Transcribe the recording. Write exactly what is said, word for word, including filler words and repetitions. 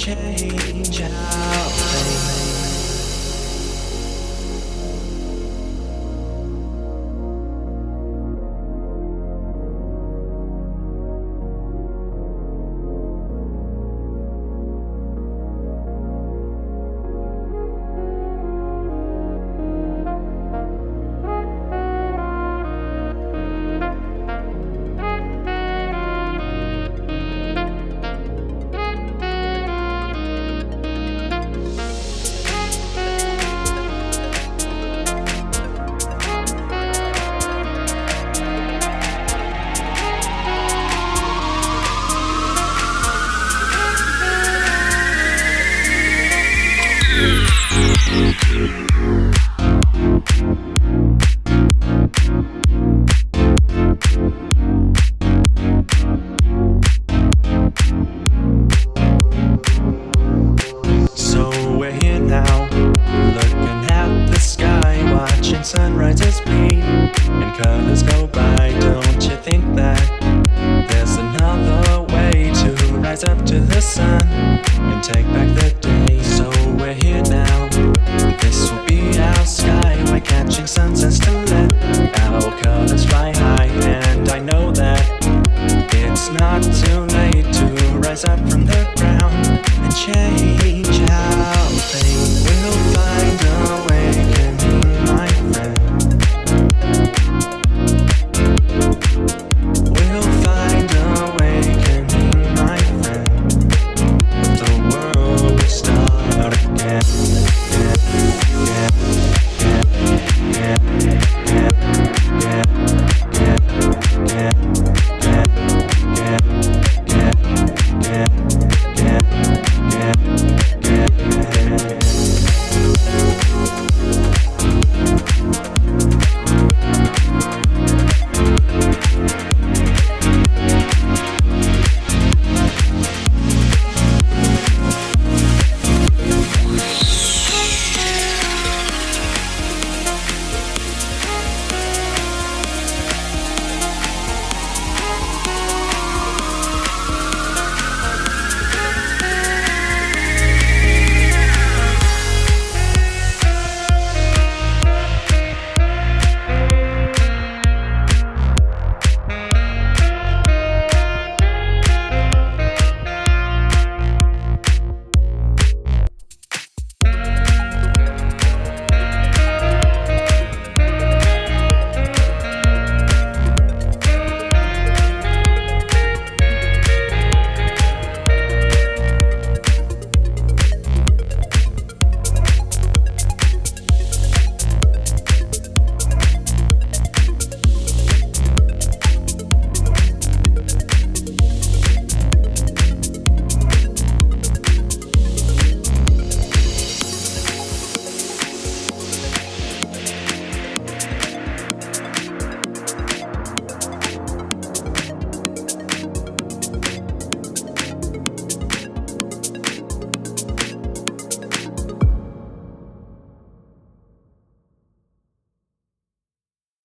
change our fate. So we're here now, looking at the sky, watching sunrises bleed and colors go by. Don't you think that there's another way to rise up to the sun and take back the day? So we're here now, this will be our sky. We're catching sunsets to let our colors fly high. And I know that it's not too late to rise up from the ground and change